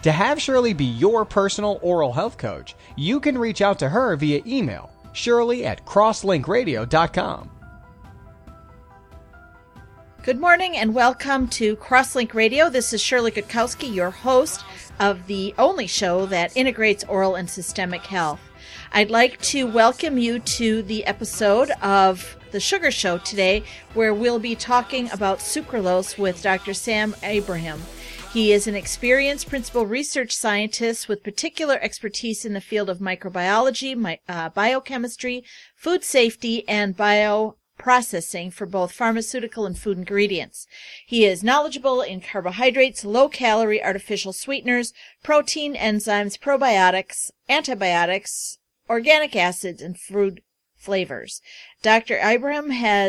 To have Shirley be your personal oral health coach, you can reach out to her via email, shirley@crosslinkradio.com. Good morning and welcome to Crosslink Radio. This is Shirley Gutkowski, your host of the only show that integrates oral and systemic health. I'd like to welcome you to the episode of The Sugar Show today, where we'll be talking about sucralose with Dr. Sam Abraham. He is an experienced principal research scientist with particular expertise in the field of microbiology, biochemistry, food safety, and bioprocessing for both pharmaceutical and food ingredients. He is knowledgeable in carbohydrates, low-calorie artificial sweeteners, protein, enzymes, probiotics, antibiotics, organic acids, and food flavors. Dr. Abraham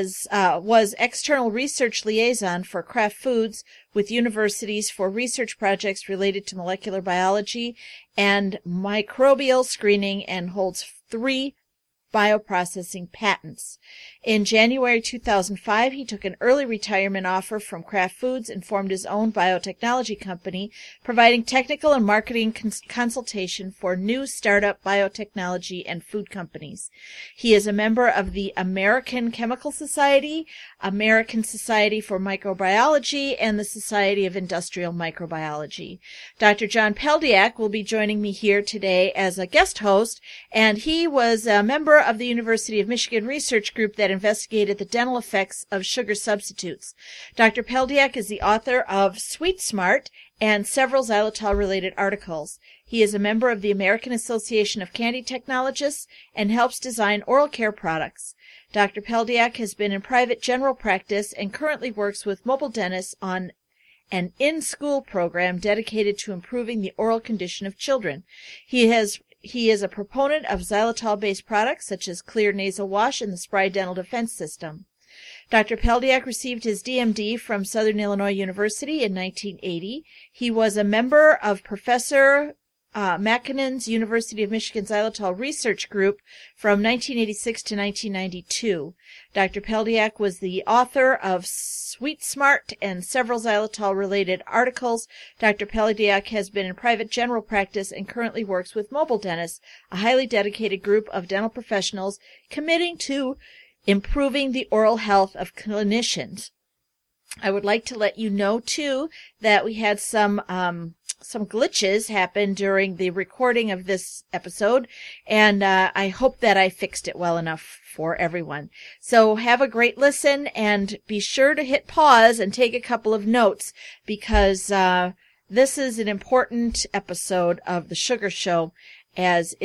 was external research liaison for Kraft Foods with universities for research projects related to molecular biology and microbial screening, and holds 3 bioprocessing patents. In January 2005, he took an early retirement offer from Kraft Foods and formed his own biotechnology company, providing technical and marketing consultation for new startup biotechnology and food companies. He is a member of the American Chemical Society, American Society for Microbiology, and the Society of Industrial Microbiology. Dr. John Peldiak will be joining me here today as a guest host, and he was a member of the University of Michigan research group that investigated the dental effects of sugar substitutes. Dr. Peldiak is the author of Sweet Smart and several xylitol-related articles. He is a member of the American Association of Candy Technologists and helps design oral care products. Dr. Peldiak has been in private general practice and currently works with mobile dentists on an in-school program dedicated to improving the oral condition of children. He is a proponent of xylitol-based products such as Clear Nasal Wash and the Spry Dental Defense System. Dr. Peldiak received his DMD from Southern Illinois University in 1980. He was a member of Professor Makinen's University of Michigan Xylitol Research Group from 1986 to 1992. Dr. Peldiak was the author of Sweet Smart and several xylitol-related articles. Dr. Peldiak has been in private general practice and currently works with Mobile Dentists, a highly dedicated group of dental professionals committing to improving the oral health of clinicians. I would like to let you know, too, that we had some glitches happen during the recording of this episode, and I hope that I fixed it well enough for everyone. So have a great listen, and be sure to hit pause and take a couple of notes, because this is an important episode of The Sugar Show, as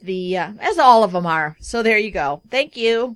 all of them are. So there you go. Thank you.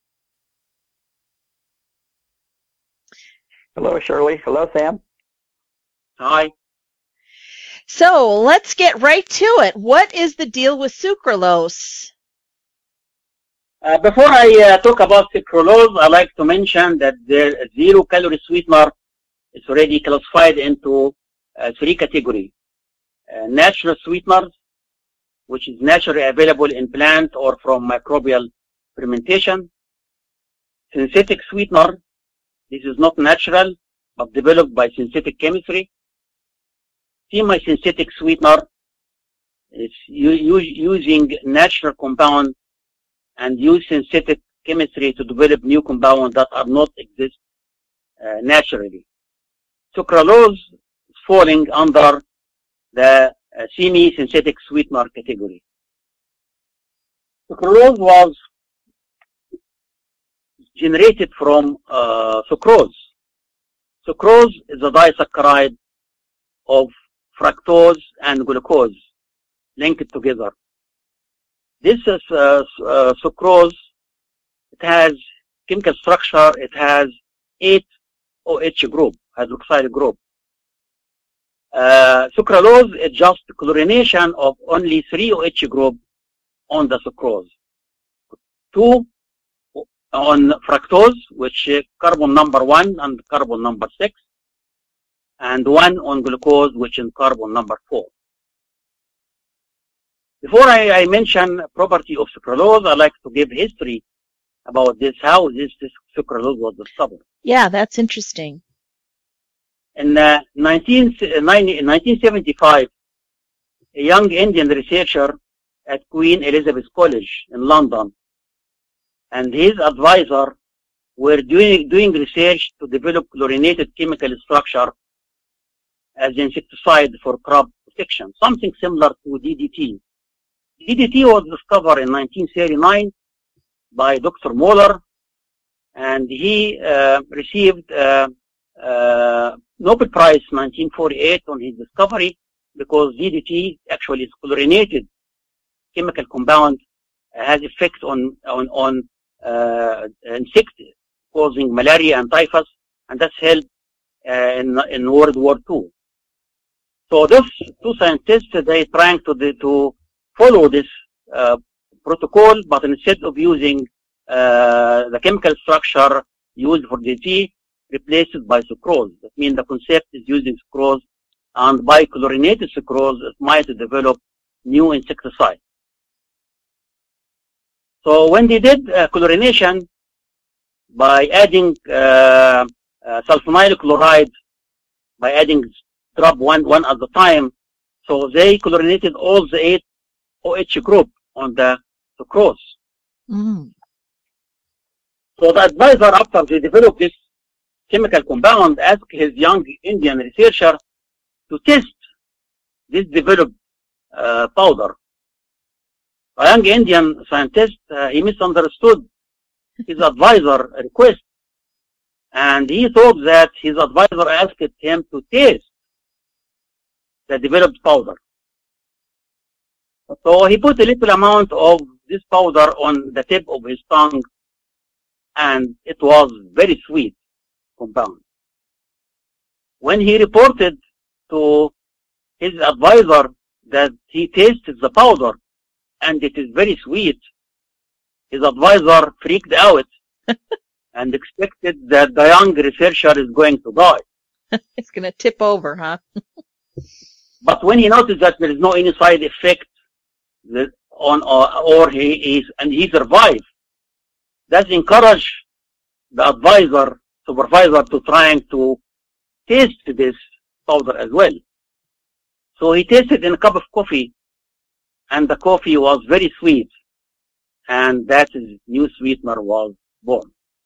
Hello, Shirley. Hello, Sam. Hi. So let's get right to it. What is the deal with sucralose? Before I talk about sucralose, I like to mention that the zero-calorie sweetener is already classified into 3 categories. Natural sweeteners, which is naturally available in plant or from microbial fermentation. Synthetic sweetener, this is not natural, but developed by synthetic chemistry. Semi-synthetic sweetener is using natural compound and use synthetic chemistry to develop new compounds that are not exist naturally. Sucralose is falling under the semi-synthetic sweetener category. Sucralose was generated from sucrose. Sucrose is a disaccharide of fructose and glucose linked together. This is sucrose. It has chemical structure. It has 8 OH group, hydroxyl group. Sucralose is just chlorination of only 3 OH group on the sucrose. 2 on fructose, which carbon number 1 and carbon number 6, and 1 on glucose, which is carbon number 4. Before I mention property of sucralose, I'd like to give history about this, how this sucralose was discovered. Yeah, that's interesting. In 1975, a young Indian researcher at Queen Elizabeth College in London, and his advisor were doing research to develop chlorinated chemical structure as insecticide for crop protection, something similar to DDT. DDT was discovered in 1939 by Dr. Moeller, and he received Nobel Prize 1948 on his discovery, because DDT actually is chlorinated chemical compound, has effect on insects causing malaria and typhus, and that's helped in World War II. So those two scientists, they trying to follow this protocol, but instead of using the chemical structure used for DDT, replace it by sucrose. That means the concept is using sucrose, and by chlorinated sucrose, it might develop new insecticide. So when they did chlorination by adding sulfonyl chloride, by adding drop one at a time, so they chlorinated all the 8 OH group on the sucrose. So the advisor, after they developed this chemical compound, asked his young Indian researcher to test this developed powder. A young Indian scientist, he misunderstood his advisor request, and he thought that his advisor asked him to taste the developed powder. So he put a little amount of this powder on the tip of his tongue, and it was very sweet compound. When he reported to his advisor that he tasted the powder and it is very sweet, his advisor freaked out and expected that the young researcher is going to die. It's going to tip over, huh? But when he noticed that there is no any side effect he survived, that encouraged the supervisor to trying to taste this powder as well. So he tasted in a cup of coffee, and the coffee was very sweet, and that is new sweetener was born.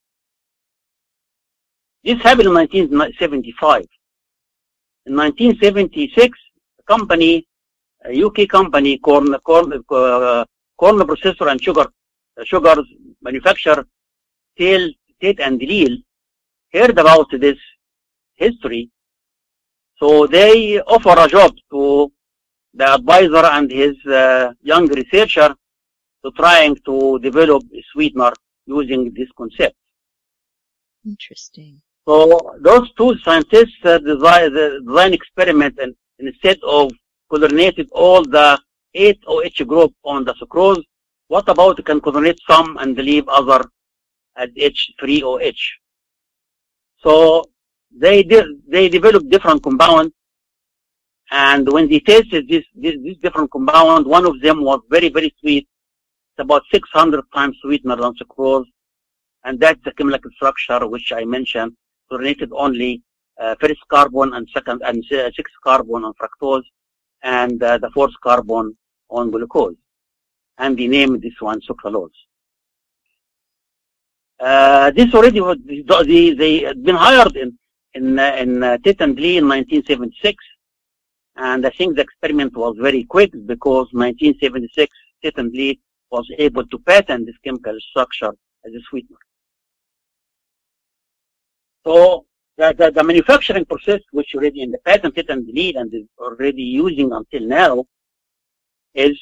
This happened in 1975. In 1976, a company, a UK company, corn processor and sugars manufacturer, Tate and Lyle, heard about this history. So they offer a job to the advisor and his young researcher to trying to develop a sweetener using this concept. Interesting. So those two scientists design experiment, and instead of chlorinated all the 8 OH group on the sucrose, what about can chlorinate some and leave other at H3OH? So they developed different compounds, and when they tasted this different compound, one of them was very, very sweet. It's about 600 times sweeter than sucrose, and that's the chemical structure which I mentioned, chlorinated only first carbon and second and sixth carbon on fructose, and the fourth carbon on glucose, and they named this one sucralose. This already was, they had been hired in Tate and Lyle in 1976, and I think the experiment was very quick, because 1976 Tate and Lyle was able to patent this chemical structure as a sweetener. So the manufacturing process, which already in the patent Tate and Lyle and is already using until now, is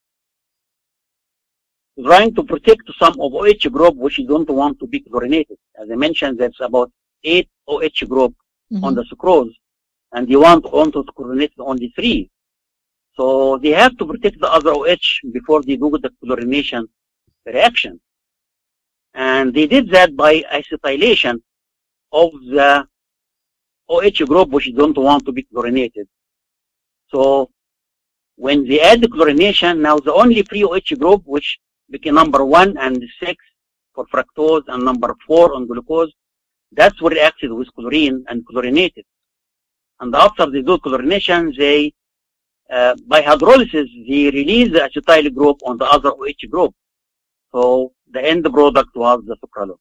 trying to protect some of OH group which you don't want to be chlorinated. As I mentioned, that's about 8 OH group on the sucrose, and you want to chlorinate only 3. So they have to protect the other OH before they do the chlorination reaction. And they did that by acetylation of the OH group which you don't want to be chlorinated. So when they add the chlorination, now the only free OH group, which became number 1 and 6 for fructose and number 4 on glucose, that's what reacted with chlorine and chlorinated. And after they do chlorination, they by hydrolysis, they release the acetyl group on the other OH group. So the end product was the sucralose.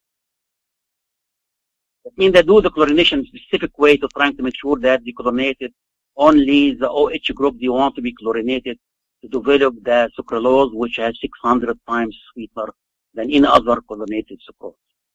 That means they do the chlorination in a specific way to trying to make sure that they chlorinated only the OH group they want to be chlorinated to develop the sucralose, which has 600 times sweeter than any other chlorinated sucrose.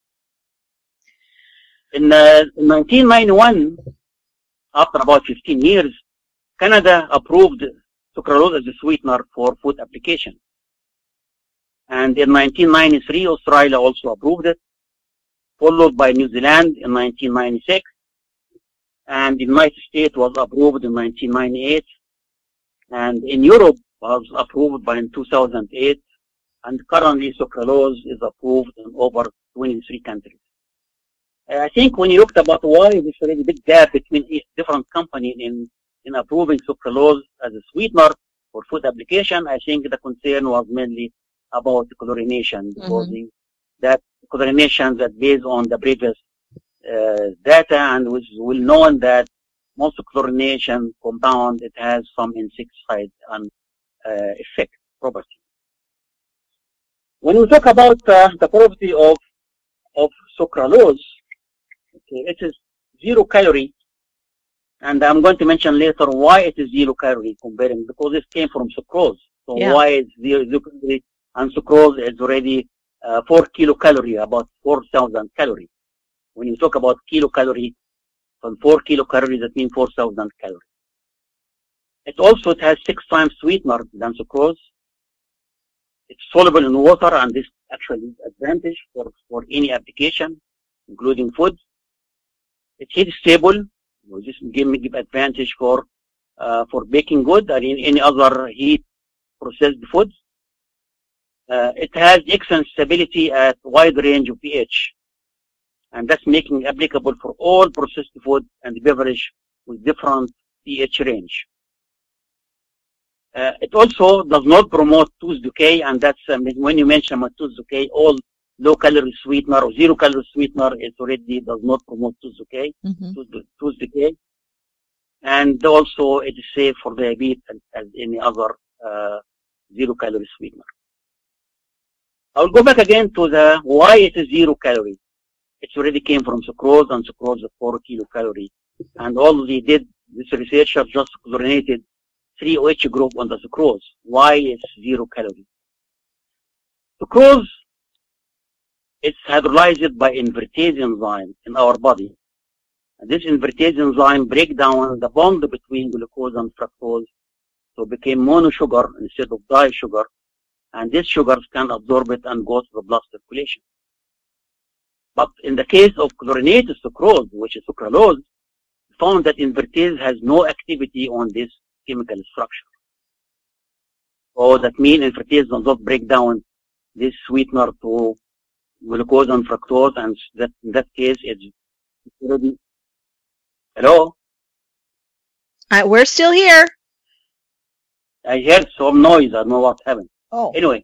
In 1991, after about 15 years, Canada approved sucralose as a sweetener for food application. And in 1993, Australia also approved it, followed by New Zealand in 1996. And the United States was approved in 1998. And in Europe was approved by in 2008. And currently sucralose is approved in over 23 countries. I think when you looked about why there's a really big gap between different companies in approving sucralose as a sweetener for food application, I think the concern was mainly about the chlorination, because that chlorination that based on the previous data and was well known that most chlorination compound, it has some insecticide and effect property. When we talk about the property of sucralose, okay, it is 0 calorie, and I'm going to mention later why it is 0 calorie comparing, because it came from sucrose. So why it's 0 calorie, and sucrose is already 4 kilocalorie, about 4,000 calories. When you talk about kilocalorie, from 4 kilocalories, that means 4,000 calories. It also has 6 times sweetener than sucrose. It's soluble in water, and this actually is advantage for any application, including food. It's heat stable, which is give advantage for baking good or in any other heat processed foods. It has excellent stability at wide range of pH, and that's making it applicable for all processed food and beverage with different pH range. It also does not promote tooth decay, and that's when you mention tooth decay, all low-calorie sweetener or 0-calorie sweetener, it already does not promote tooth decay, tooth decay. And also it is safe for diabetes as any other 0-calorie sweetener. I'll go back again to the why it is 0 calorie. It already came from sucrose, and sucrose is 4 kilocalorie. And all they did, this researcher just chlorinated 3 OH group on the sucrose. Why it's 0 calorie? Sucrose, it's hydrolyzed by invertase enzyme in our body. And this invertase enzyme breaks down the bond between glucose and fructose, so became monosugar instead of disugar. And these sugars can absorb it and go to the blood circulation. But in the case of chlorinated sucrose, which is sucralose, we found that invertase has no activity on this chemical structure. So that means invertase does not break down this sweetener to glucose and fructose, and that in that case it's already. Hello? We're still here. I heard some noise. I don't know what happened. Oh. Anyway.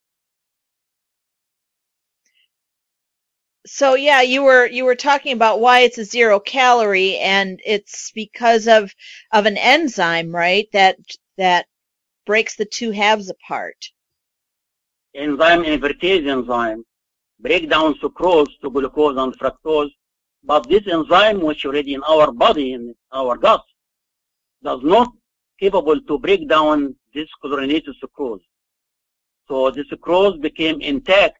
So yeah, you were talking about why it's a 0 calorie, and it's because of an enzyme, right? That breaks the two halves apart. Invertase enzyme break down sucrose to glucose and fructose, but this enzyme, which already in our body, in our gut, does not capable to break down this chlorinated sucrose. So the sucrose became intact.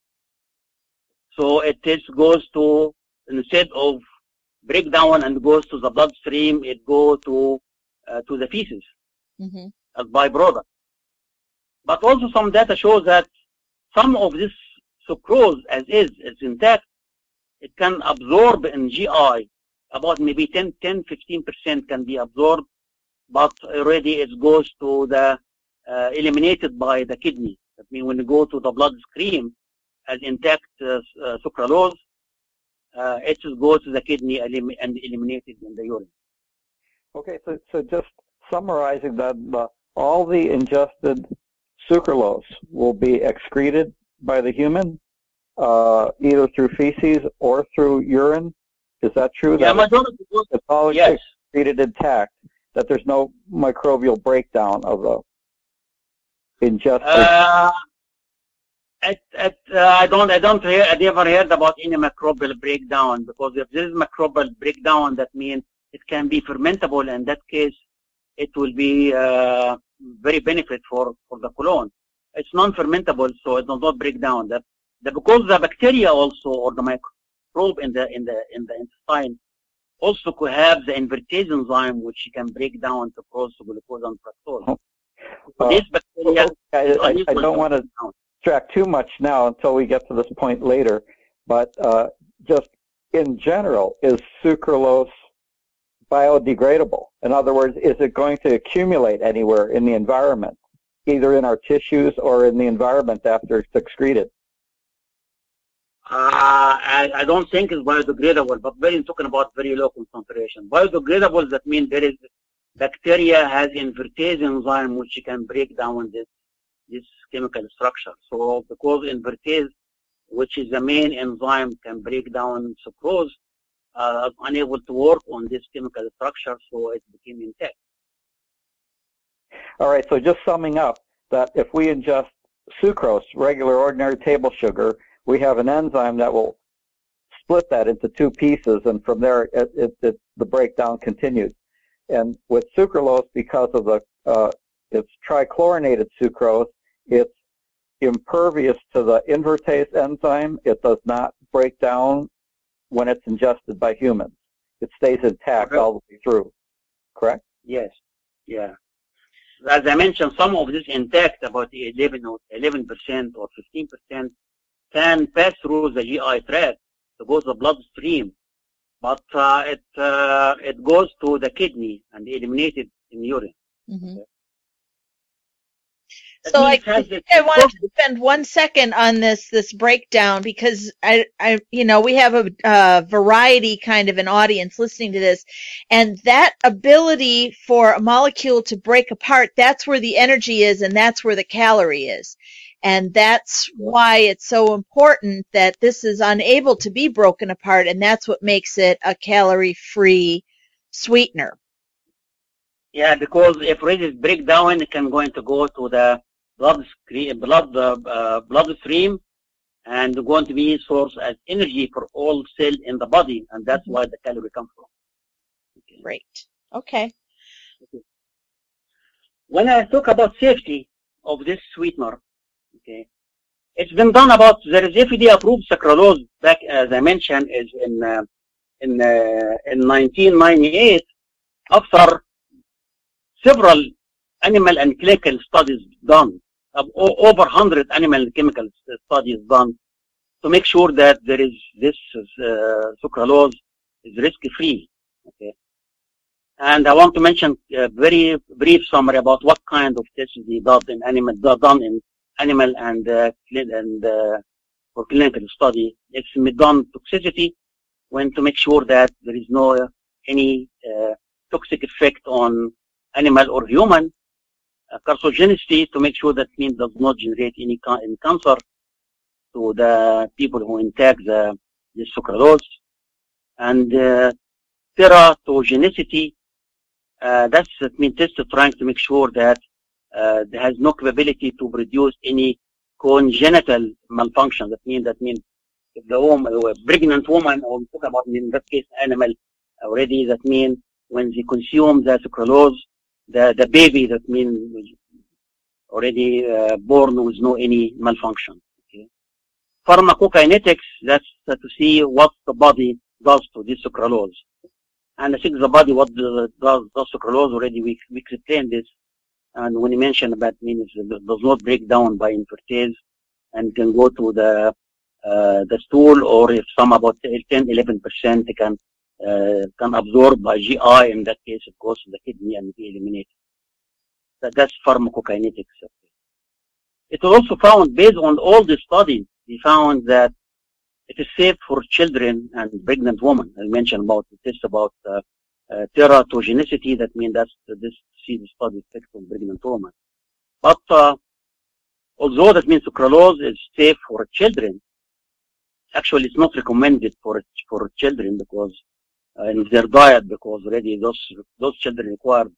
So it goes to, instead of breakdown and goes to the bloodstream, it goes to the feces as byproduct. But also some data shows that some of this sucrose, as is intact, it can absorb in GI, about maybe 10-15% can be absorbed, but already it goes to the eliminated by the kidney. That means when you go to the bloodstream as intact sucralose, it will go to the kidney and eliminated in the urine. Okay, so just summarizing that, all the ingested sucralose will be excreted by the human, either through feces or through urine. Is that true? Yeah, majority it's all yes. excreted intact. that there's no microbial breakdown of the ingested? I never heard about any microbial breakdown, because if there is microbial breakdown, that means it can be fermentable. In that case, it will be very benefit for the colon. It's non-fermentable, so it does not break down. Because the bacteria also, or the microbe in the intestine, also could have the invertase enzyme, which can break down to glucose and fructose. This bacteria, I don't want to track too much now until we get to this point later, but just in general, is sucralose biodegradable? In other words, is it going to accumulate anywhere in the environment, either in our tissues or in the environment after it's excreted? I don't think it's biodegradable, but talking about very low concentration. Biodegradable, that means there is bacteria has invertase enzyme which can break down this chemical structure. So because invertase, which is the main enzyme, can break down sucrose, is unable to work on this chemical structure, so it became intact. All right, so just summing up, that if we ingest sucrose, regular ordinary table sugar, we have an enzyme that will split that into two pieces, and from there the breakdown continues. And with sucralose, because of it's trichlorinated sucrose, it's impervious to the invertase enzyme. It does not break down when it's ingested by humans. It stays intact all the way through, correct? Yes, yeah. As I mentioned, some of this intact, about 11% or 15%, can pass through the GI tract to go to the bloodstream, but it goes to the kidney and eliminated in urine. Mm-hmm. So I wanted to spend 1 second on this breakdown, because we have a variety kind of an audience listening to this, and that ability for a molecule to break apart, that's where the energy is, and that's where the calorie is. And that's why it's so important that this is unable to be broken apart, and that's what makes it a calorie-free sweetener. Yeah, because if it is breakdown, it can going to go to the bloodstream, and going to be source as energy for all cells in the body, and that's why the calorie comes from. Okay. Great. Okay. When I talk about safety of this sweetener, okay, it's been done about, there is FDA-approved sucralose back, as I mentioned, is in 1998, after several animal and clinical studies done, over 100 animal and chemical studies done, to make sure that there is this sucralose is risk-free. Okay, and I want to mention a very brief summary about what kind of tests they done in animal and for clinical study. It's done toxicity, when to make sure that there is no any toxic effect on animal or human. Carcinogenicity, to make sure that means does not generate any cancer to the people who intake the sucralose. And teratogenicity, that means tested trying to make sure that there has no capability to produce any congenital malfunction. That means if the woman, a pregnant woman, or we talk about in that case animal already, that means when they consume the sucralose, the baby, that means already born with no any malfunction. Okay. Pharmacokinetics, that's to see what the body does to this sucralose. And I think the body, what does sucralose, already we explained this. And when you mention about means it does not break down by invertase and can go to the stool, or if some about 10-11% can absorb by GI, in that case it goes to the kidney and be eliminated. That's pharmacokinetics. It was also found, based on all the studies, we found that it is safe for children and pregnant women. I mentioned about the test about teratogenicity, that means that's this the study effect on pregnant women. But although that means sucralose is safe for children, actually it's not recommended for children, because in their diet, because already those children require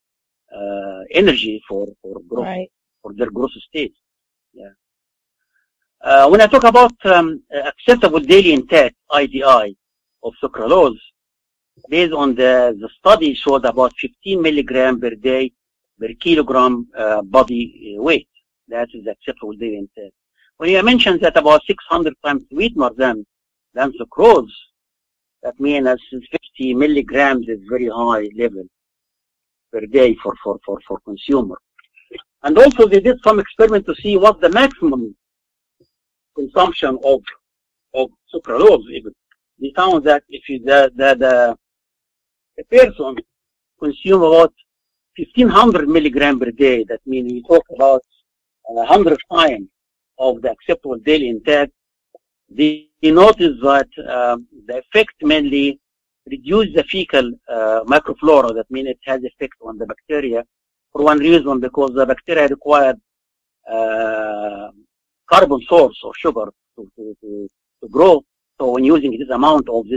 energy for growth, Right. for their growth state. Yeah. When I talk about acceptable daily intake (IDI) of sucralose, based on the study showed about 15 milligram per day per kilogram body weight. That is acceptable daily intake. When you mentioned that about 600 times sweetener than sucrose, that means 50 milligrams is very high level per day for consumer. And also they did some experiment to see what the maximum consumption of sucralose even. They found that if the person consume about 1500 milligram per day, that means we talk about 100 times of the acceptable daily intake, they noticed that the effect mainly reduce the fecal microflora. That means it has effect on the bacteria for one reason, because the bacteria require carbon source or sugar to grow. So when using this amount of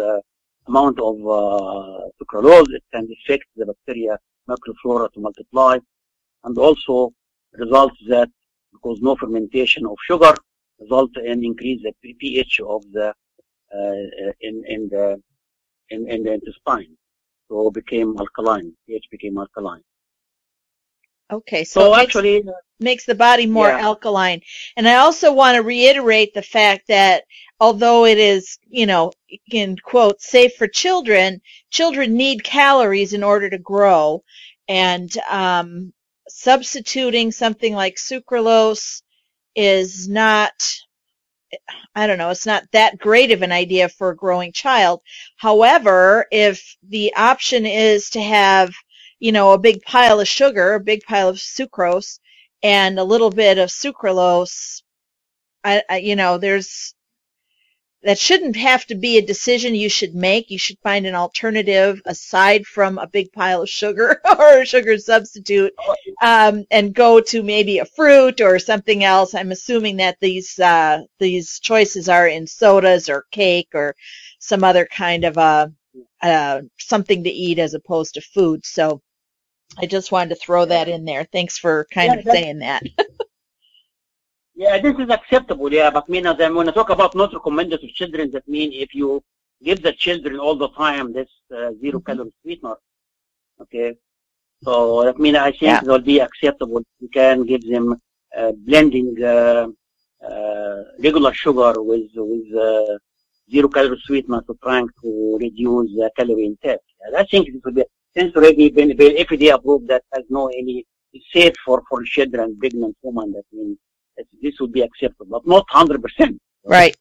sucralose, it can affect the bacteria microflora to multiply, and also results that because no fermentation of sugar result in increase the pH of the in the intestine, so became alkaline. pH became alkaline. Okay, So it actually makes the body more alkaline. And I also want to reiterate the fact that although it is, in quote, safe for children, children need calories in order to grow. And substituting something like sucralose is not, it's not that great of an idea for a growing child. However, if the option is to have a big pile of sugar, a big pile of sucrose, and a little bit of sucralose, that shouldn't have to be a decision you should make. You should find an alternative aside from a big pile of sugar or a sugar substitute, and go to maybe a fruit or something else. I'm assuming that these choices are in sodas or cake or some other kind of something to eat as opposed to food. So I just wanted to throw that in there. Thanks for kind of saying that. Yeah, this is acceptable. Yeah, but when I talk about not recommended to children, that means if you give the children all the time this zero-calorie sweetener, okay. So that means I think it will be acceptable. You can give them blending regular sugar with zero-calorie sweetener to trying to reduce the calorie intake. Yeah, I think this will be since already been FDA approved that has no any safe for children, pregnant women. That means this would be acceptable, but not 100%. Right.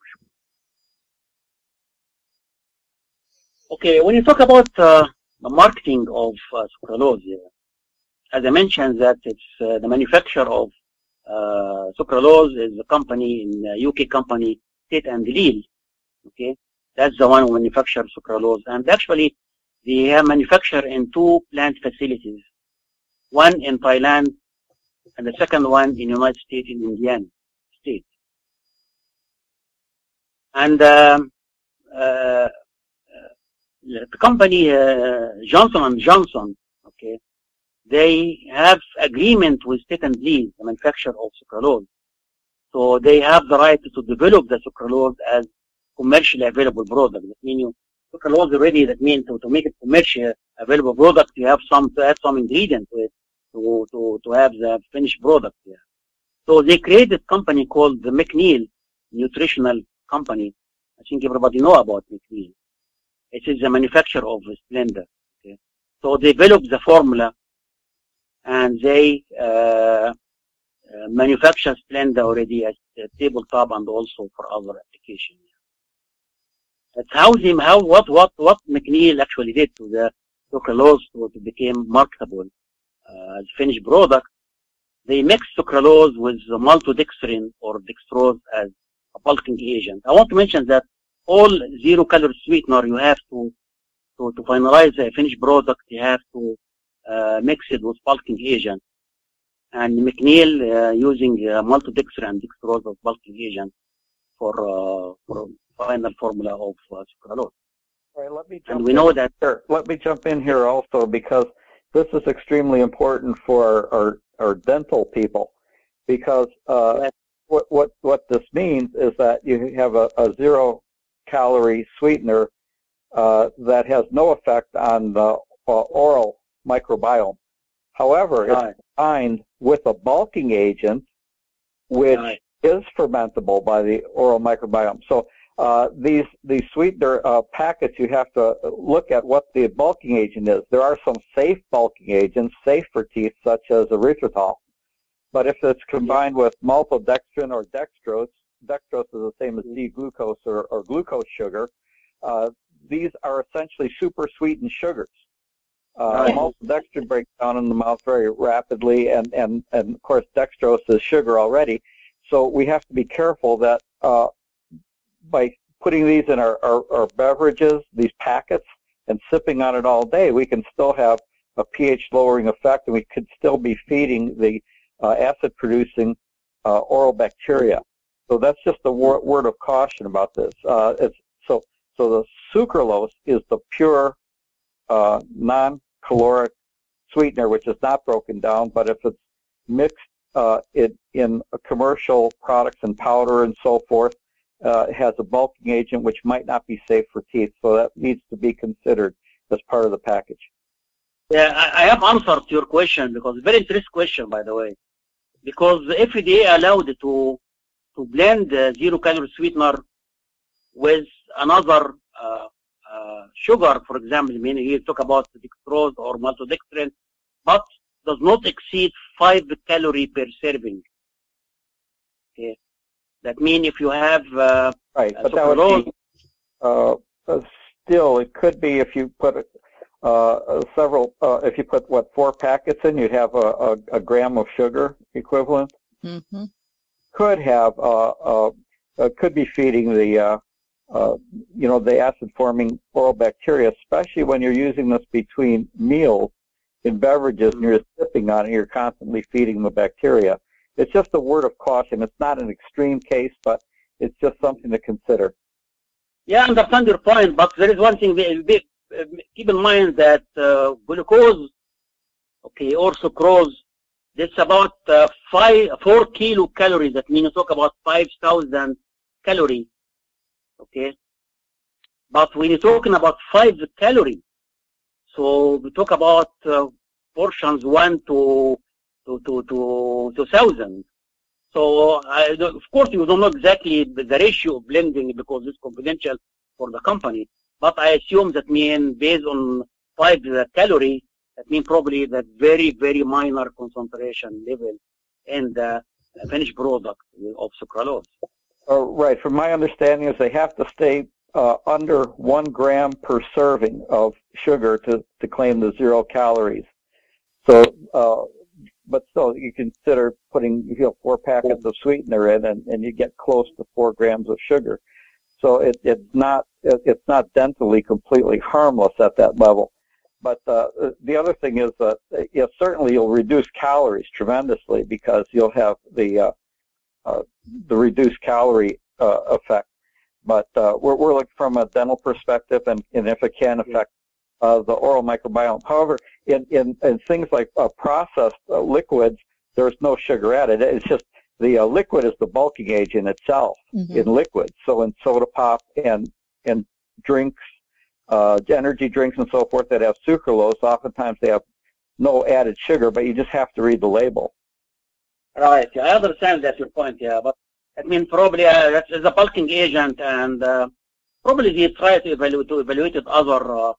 Okay, when you talk about the marketing of sucralose, as I mentioned, that it's the manufacturer of sucralose is a company in UK company, Tate and Lyle. Okay, that's the one who manufactures sucralose, and actually they have manufactured in 2 plant facilities, one in Thailand and the second one in United States, in Indiana state. And the company Johnson & Johnson, okay, they have agreement with Tate and Lyle, the manufacturer of sucralose. So they have the right to develop the sucralose as commercially available product. That means sucralose already, that means to make it commercially available product, you have to add some ingredient to it to have the finished product. Yeah. So they created a company called the McNeil Nutritional Company. I think everybody know about McNeil. It is the manufacturer of Splenda. Okay. So they developed the formula, and they manufacture Splenda already as a tabletop and also for other applications. That's what McNeil actually did to the sucralose to become marketable as finished product. They mix sucralose with maltodextrin or dextrose as a bulking agent. I want to mention that all zero-calorie sweetener, you have to finalize a finished product, you have to mix it with bulking agent. And McNeil using maltodextrin and dextrose as bulking agent for final formula of sucralose. All right, let me jump and we know that. Sure. Let me jump in here also, because this is extremely important for our dental people, because what this means is that you have a 0-calorie sweetener that has no effect on the oral microbiome. However, it's combined with a bulking agent, which is fermentable by the oral microbiome. So these sweetener packets, you have to look at what the bulking agent is. There are some safe bulking agents, safe for teeth, such as erythritol. But if it's combined with maltodextrin or dextrose, dextrose is the same as D-glucose or glucose sugar, these are essentially super sweetened sugars. Maltodextrin breaks down in the mouth very rapidly, and of course dextrose is sugar already. So we have to be careful that by putting these in our beverages, these packets, and sipping on it all day, we can still have a pH lowering effect, and we could still be feeding the acid-producing oral bacteria. So that's just a word of caution about this. So the sucralose is the pure non-caloric sweetener, which is not broken down, but if it's mixed in commercial products and powder and so forth, it has a bulking agent which might not be safe for teeth, so that needs to be considered as part of the package. Yeah, I have answered your question, because very interesting question, by the way, because the FDA allowed to blend the 0-calorie sweetener with another sugar, for example, meaning you talk about dextrose or maltodextrin, but does not exceed 5 calories per serving. Okay, that means if you have right, but that would be still, it could be if you put if you put 4 packets in, you'd have a gram of sugar equivalent. Mm-hmm. Could have could be feeding the the acid-forming oral bacteria, especially when you're using this between meals in beverages and you're sipping on it, you're constantly feeding the bacteria. It's just a word of caution. It's not an extreme case, but it's just something to consider. Yeah, I understand your point, but there is one thing. Keep in mind that glucose, okay, or sucrose, that's about 4 kilocalories. That means you talk about 5,000 calories. Okay, but when you're talking about 5 calories, so we talk about portions 1 to 1,000. So of course you don't know exactly the ratio of blending because it's confidential for the company. But I assume that means based on 5 calories, that means probably that very, very minor concentration level in the finished product of sucralose. Right. From my understanding is they have to stay under 1 gram per serving of sugar to claim the 0 calories. So, but still, you consider putting 4 packets of sweetener in, and you get close to 4 grams of sugar. So it's not dentally completely harmless at that level. But the other thing is that certainly you'll reduce calories tremendously because you'll have the reduced calorie effect. But we're looking from a dental perspective, and if it can affect the oral microbiome. However, in things like processed liquids, there's no sugar added. It's just the liquid is the bulking agent itself in liquids. So in soda pop and drinks, energy drinks and so forth that have sucralose, oftentimes they have no added sugar, but you just have to read the label. Right. I understand that's your point, yeah. But I mean, probably that's a bulking agent, and probably they try to evaluate other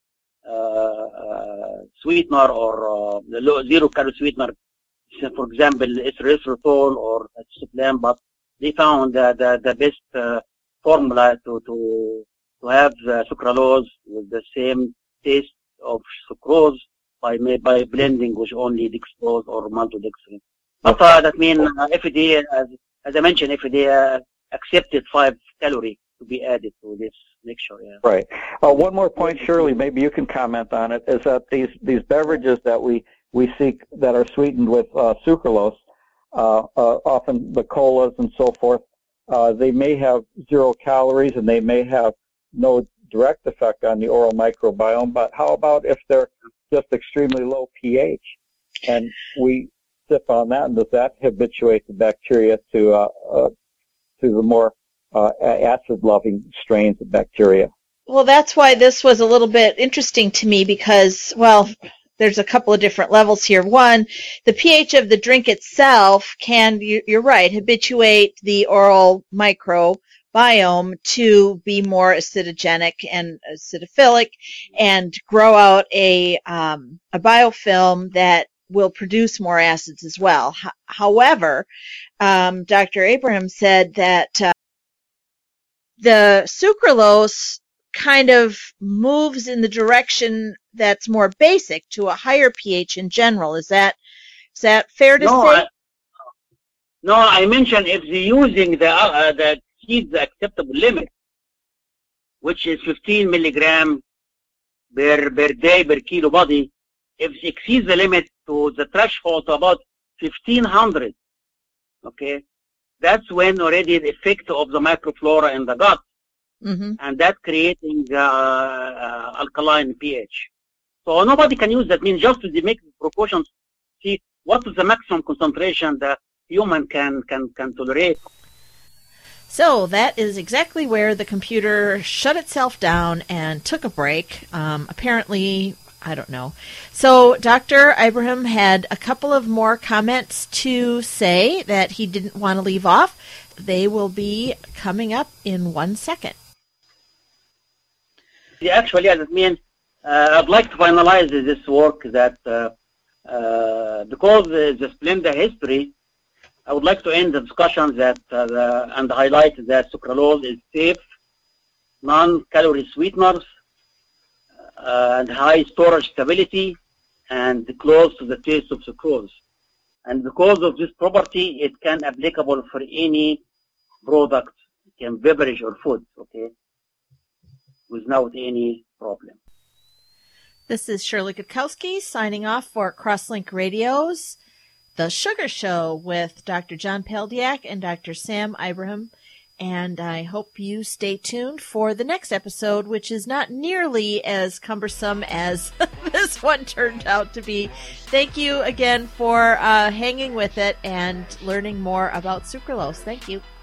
sweetener or the 0-calorie sweetener, for example, erythritol or Ciplam, but they found the best formula to have sucralose with the same taste of sucrose by blending with only dextrose or maltodextrin. But that means FDA, as I mentioned, FDA accepted 5 calories to be added to this mixture. Yeah. Right. One more point, Shirley, maybe you can comment on it, is that these beverages that we seek that are sweetened with sucralose, often the colas and so forth, they may have 0 calories and they may have no direct effect on the oral microbiome, but how about if they're just extremely low pH, and we sip on that, and does that habituate the bacteria to the more acid-loving strains of bacteria? Well, that's why this was a little bit interesting to me because, well, there's a couple of different levels here. One, the pH of the drink itself can, you're right, habituate the oral microbiome to be more acidogenic and acidophilic and grow out a biofilm that will produce more acids as well. However, Dr. Abraham said that the sucralose kind of moves in the direction that's more basic to a higher pH in general. Is that fair to say? I mentioned if you're using the exceeds the acceptable limit, which is 15 milligram per day per kilo body. If it exceeds the limit to the threshold to about 1500, okay, that's when already the effect of the microflora in the gut, and that creating alkaline pH. So nobody can use that. Means just to make precautions, see what is the maximum concentration the human can tolerate. So that is exactly where the computer shut itself down and took a break. Apparently, I don't know. So Dr. Abraham had a couple of more comments to say that he didn't want to leave off. They will be coming up in 1 second. Yeah, actually, I mean, I'd like to finalize this work that because the Splenda history, I would like to end the discussion that and highlight that sucralose is safe, non-calorie sweeteners, and high storage stability, and close to the taste of sucrose. And because of this property, it can be applicable for any product, it can beverage or food, okay, without any problem. This is Shirley Gutkowski signing off for Crosslink Radio's The Sugar Show with Dr. John Peldiak and Dr. Sam Abraham. And I hope you stay tuned for the next episode, which is not nearly as cumbersome as this one turned out to be. Thank you again for hanging with it and learning more about sucralose. Thank you.